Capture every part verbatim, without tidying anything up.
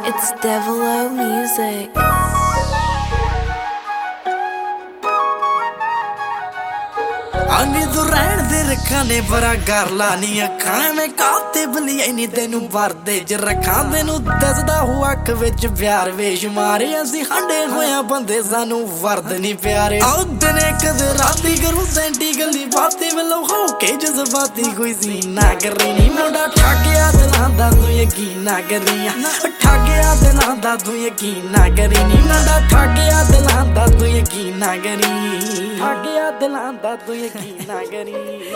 It's Devil O Music. आने तो रहन दे रखा ने बड़ा गारला नी अखां में काते बलिए नी तेनू भरदे च रखा तेनू दसदा हुआ अख विच प्यार बेशुमार असीं हंडे होया बंदे सानू वरद नी प्यारे आओ दिने कदे राती करूं सेंटी गली बातें वेलो हो के जज्बाती कोई सीन ना करी नी मुंडा ठगिया दिलां दा तू यकीन ना करियां ठगिया दिलां दा तू यकीन ना करी नी मुंडा ठगिया दिलां दा तू यकीन ना करी ठगिया दिलां दा तू यकीन ना करी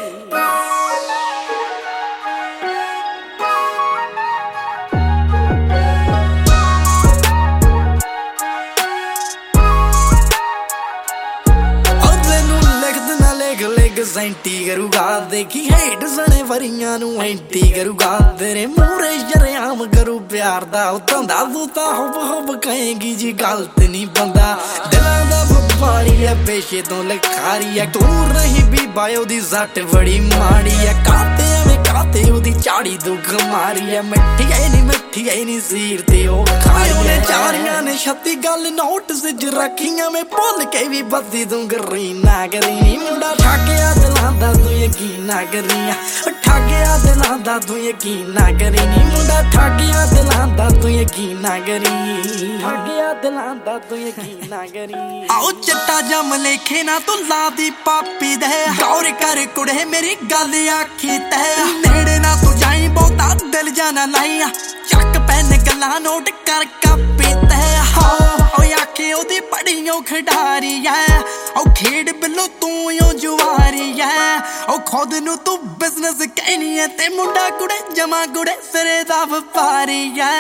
सेंटी करूगा देखी हेट सने वरियां नू एंटी करूगा तेरे मूरे शरेआम करू प्यार दा उतंदा तू तां हुब हुब कहेगी जी गलत नहीं बंदा दिलां दा व्यापारी है पेशे तो लिखारी है दूर नहीं भी बायो दी सट बड़ी माड़ी है काते में काते ओदी चाड़ी दुख मारी है मिठी है नी मिठी है नी सीर ते ओ खाई ने चारियां ने छत्ती गल नोट सिज रखियां मैं भुल के भी बत्ती तू करी ना करी नी मुंडा ठगिया दिलां दा तू यकीन ना करियां ठगिया दिलां दा तू यकीन ना करी नी मुंडा ठगिया दिलां दा तू यकीन ना करी ठगिया दिलां दा तू यकीन ना करी आओ चिट्टा जम लेखे ना तू ला दी पापी दे गौर कर कुड़े मेरी गल आखी ते नेड़े ना तू जाई बहुता दिल जाना लाइया चक पैन गल्ला नोट कर कापी ते हाँ ओ आखे ओदी बड़ियों खिडारी है ओ खेड बिलो तू यो जुआरी है ओ खुद नू तू बिजनेस कहनी है ते मुंडा कुड़े जमा कुड़े सिरे दा व्यापारी है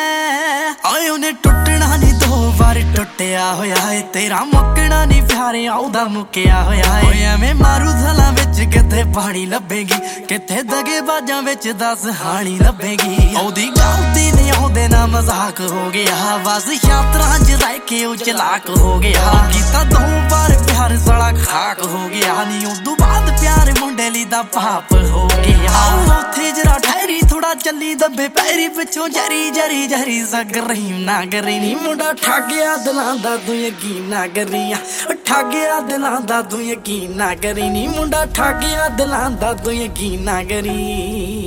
ओए उन्हें टुटना नहीं दो बार टुटिया होया है तेरा मुकना नहीं प्यारे आउदा मुकिया होया है ओए मैं मारू थला विच किथे पानी लभेगी किथे दगे बाजां विच दस हानी लभेगी ओदी गलती नहीं ओदे ना मजाक हो गया बस यात्रा च रह के ओ चलाक हो गया कीता दो बार प्यार साला खाक हो गया नी उदों बाद प्यार मुंडे ली दा पाप हो गया उथे जरा ठहरी थोड़ा चली दबे पैरी पिछों जरी जरी जरी सग रही ना करी नी मुंडा ठगिया दिलां दा तू यकीन ना करियां ठगिया दिलां दा तू यकीन ना करी नी मुंडा ठगिया दिलां दा तू यकीन ना करी